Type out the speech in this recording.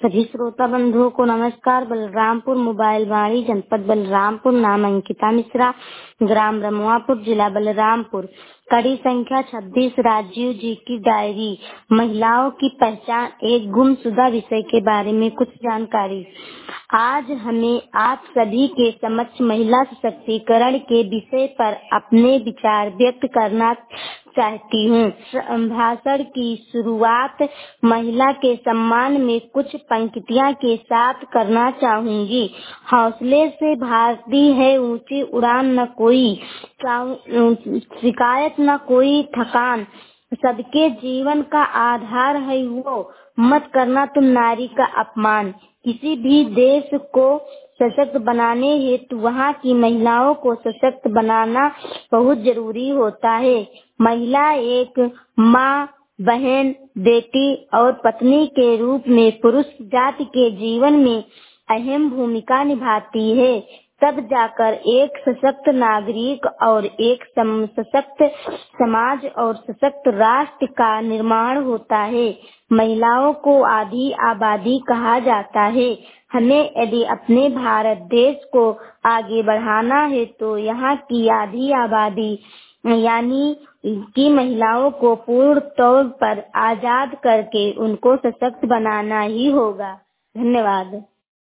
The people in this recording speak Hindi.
सभी श्रोता बंधुओं को नमस्कार। बलरामपुर मोबाइल वाणी, जनपद बलरामपुर, नाम अंकिता मिश्रा, ग्राम रमुआपुर, जिला बलरामपुर। कड़ी संख्या 26, राजीव जी की डायरी। महिलाओं की पहचान, एक गुमशुदा विषय के बारे में कुछ जानकारी। आज हमें आप सभी के समक्ष महिला सशक्तिकरण के विषय पर अपने विचार व्यक्त करना चाहती हूँ। भाषण की शुरुआत महिला के सम्मान में कुछ पंक्तियाँ के साथ करना चाहूंगी। हौसले से भागती है ऊंची उड़ान, न कोई शिकायत न कोई थकान, सबके जीवन का आधार है वो, मत करना तुम नारी का अपमान। किसी भी देश को सशक्त बनाने हेतु वहाँ की महिलाओं को सशक्त बनाना बहुत जरूरी होता है। महिला एक माँ, बहन, बेटी और पत्नी के रूप में पुरुष जाति के जीवन में अहम भूमिका निभाती है। तब जाकर एक सशक्त नागरिक और एक सशक्त समाज और सशक्त राष्ट्र का निर्माण होता है। महिलाओं को आधी आबादी कहा जाता है। हमें यदि अपने भारत देश को आगे बढ़ाना है तो यहाँ की आधी आबादी यानी कि महिलाओं को पूर्ण तौर पर आजाद करके उनको सशक्त बनाना ही होगा। धन्यवाद।